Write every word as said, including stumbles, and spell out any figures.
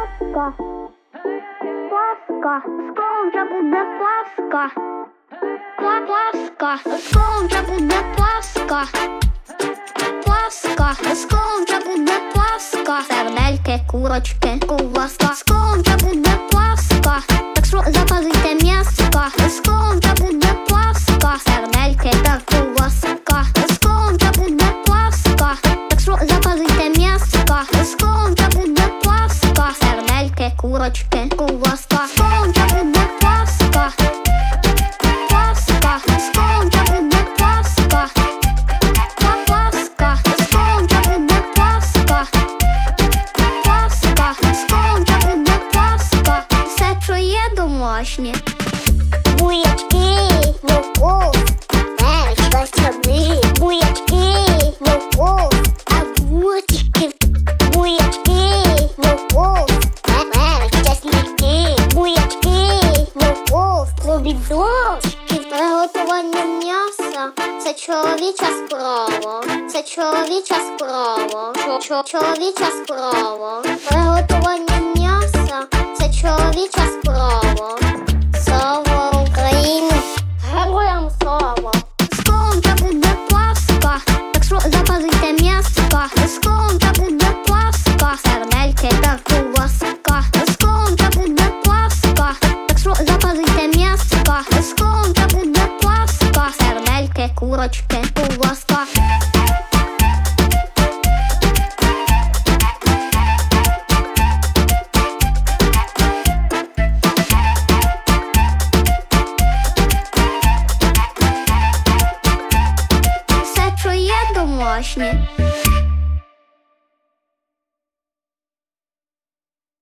Паска, паска, скоро вже буде паска. Паска, скоро вже буде паска. Паска, скоро вже буде паска. Сердельки, курочки, ковбаска. Скоро вже буде паска. Так що запалите м'яска. Скоро вже буде паска. Сердельки та ковбаска. Скоро вже буде паска. Так що запалите м'яска. Скоро вже буде паска. Сердельки, курочки, ковбаска. Скоро вже буде паска. Паска, скоро вже буде паска. Паска, скоро вже буде паска. Паска, скоро вже буде паска. Все, що є домашнє. Бурячки, морков, перець, часник. Бурячки, морков, огурчики. Бурячки, морков, перець, часники. Бурячки, морков, помідорчики. Приготування м'яса – це чоловіча справа. Це чоловіча справа. Чо- Чоловіча справа. Приготування м'яса – це чоловіча справа. Слава Україні! Героям слава! Скоро вже буде паска, так що запалите м'яска. Скоро вже буде паска, сердельки та ковбаска. Скоро вже буде паска, так що запалите м'яска. Скоро вже буде паска, сердельки, курочки.